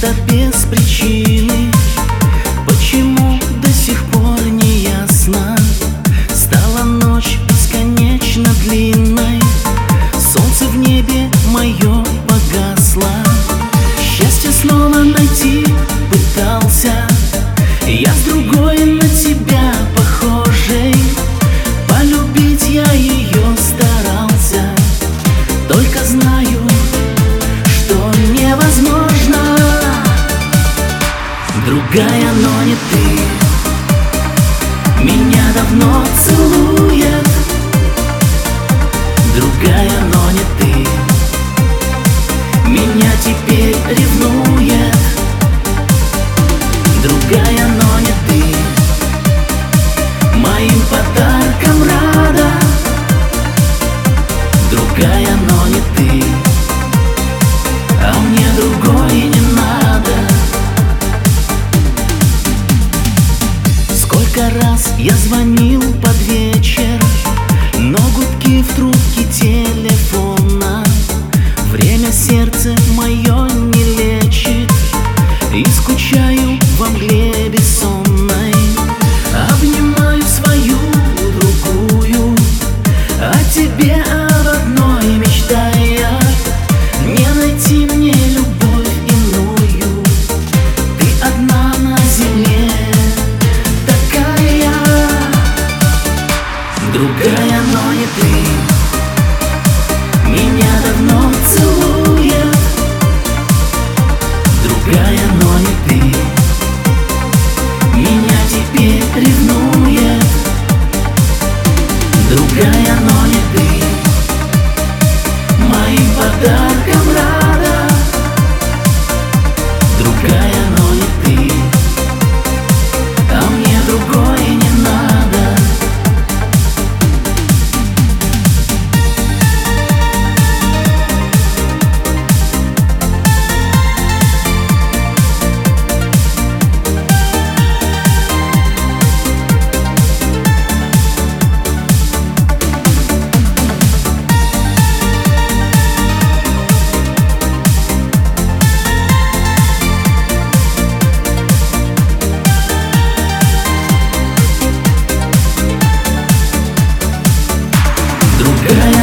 где-то без причины. Почему до сих пор не ясно? Стала ночь бесконечно длинной, солнце в небе мое погасло. Счастье снова найти пытался я, с другой на тебя похожей. Полюбить я ее старался, только знаю, что невозможно. Другая, но не ты, меня давно целует. Другая, но не ты, меня теперь ревнует. Другая, но не ты, моим подарком рада. Другая, но не ты, а мне другой не надо. Сколько раз я звонил под вечер, но гудки в трубке телефона время сердце мое не лечит, и скучаю во мгле бессонной. Обнимаю свою другую, о тебе об одной мечтая, не найти мне любовь иную. Ты одна на земле такая. Другая, но не ты, меня давно целует. Другая, но не ты, меня теперь ревнует. Другая, но не ты, моим подарком рада. Другая, но не ты, а мне другой не надо. Другая,